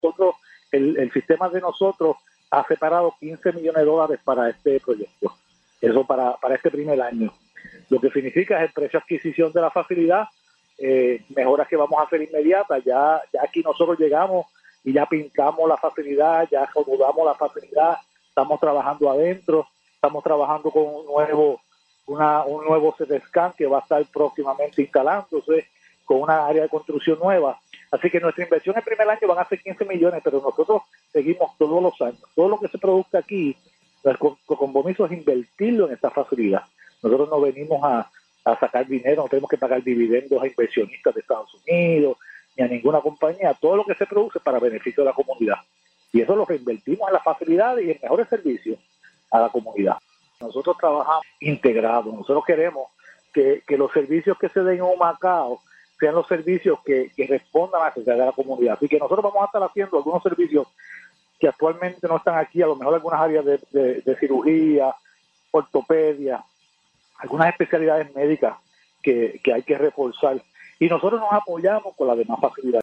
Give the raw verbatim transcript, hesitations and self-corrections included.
nosotros, el, el sistema de nosotros ha separado quince millones de dólares para este proyecto, eso para, para este primer año. Lo que significa es el precio de adquisición de la facilidad, eh, mejoras que vamos a hacer inmediatas. Ya, ya aquí nosotros llegamos y ya pintamos la facilidad, ya acomodamos la facilidad, estamos trabajando adentro, estamos trabajando con un nuevo, una, un nuevo C T scan que va a estar próximamente instalándose, con una área de construcción nueva. Así que nuestra inversión el primer año van a ser quince millones, pero nosotros seguimos todos los años. Todo lo que se produzca aquí, el compromiso es invertirlo en esta facilidad. Nosotros no venimos a, a sacar dinero, no tenemos que pagar dividendos a inversionistas de Estados Unidos, ni a ninguna compañía. Todo lo que se produce es para beneficio de la comunidad. Y eso lo reinvertimos en las facilidades y en mejores servicios a la comunidad. Nosotros trabajamos integrados. Nosotros queremos que, que los servicios que se den en Humacao sean los servicios que, que respondan a la necesidad de la comunidad. Así que nosotros vamos a estar haciendo algunos servicios que actualmente no están aquí, a lo mejor algunas áreas de, de, de cirugía, ortopedia, algunas especialidades médicas que, que hay que reforzar. Y nosotros nos apoyamos con las demás facilidades.